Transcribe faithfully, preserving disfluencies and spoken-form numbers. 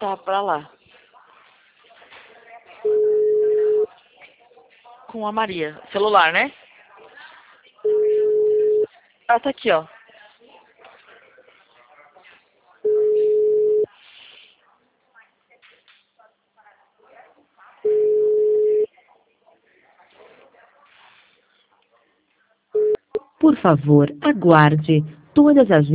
tá pra lá. Com a Maria. Celular, né? Ah, tá aqui, ó. Por favor, aguarde. Todas as